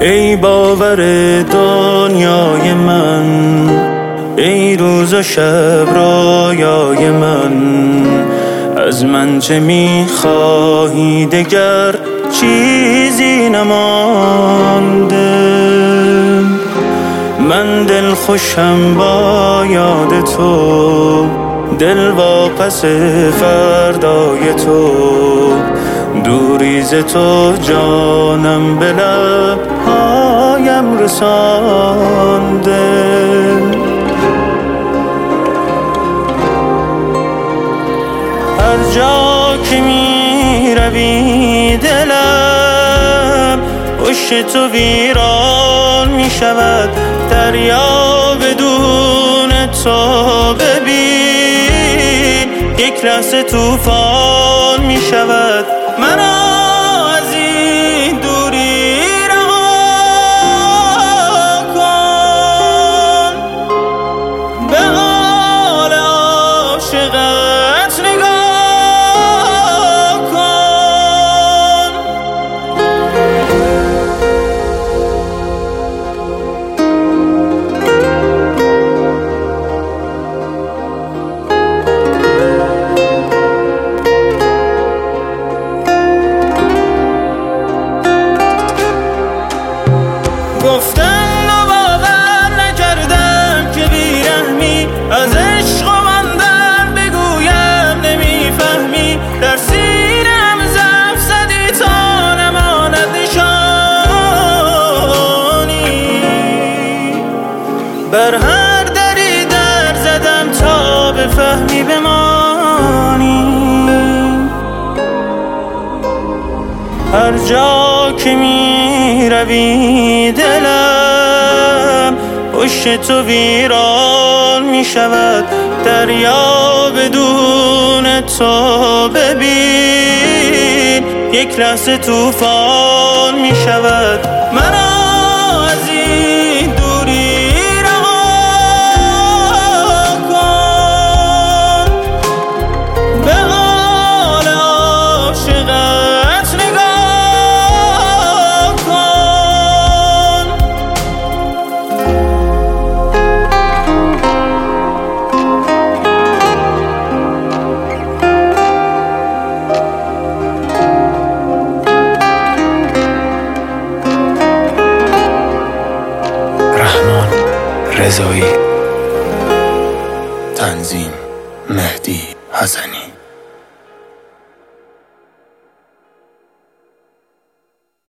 ای باور دنیای من، ای روز و شب رویای من، از من چه میخواهی دگر چیزی نمانده. من دل خوشم با یاد تو، دل واپس فردای تو، دوری ز تو جانم به لبهایم رسانده. هر جا که می روی دلم پشت تو ویران می شود، دریا بدون تو ببین یک لحظه طوفان می شود. مرا از این دوری رها کن، به حال عاشقت نگاه کن. گفتن و باور نکردم که بیرحمی، از عشق و من در بگویم نمیفهمی. در سینه‌ام ضعف زدی تا نماند نشانی، بر هر دری در زدم تا بفهمی بمانی. هر جا که می روی دلم پشت تو ویران می شود، دریا بدون تو ببین یک لحظه طوفان می شود. مرا از این دوری رها کن، به حال عاشقت نگاه کن. رحمان رضایی، تنظیم مهدی حسنی.